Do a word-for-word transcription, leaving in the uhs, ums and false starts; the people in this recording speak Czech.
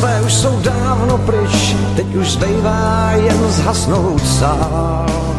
své už jsou dávno pryč, teď už zbývá jen zhasnout sám.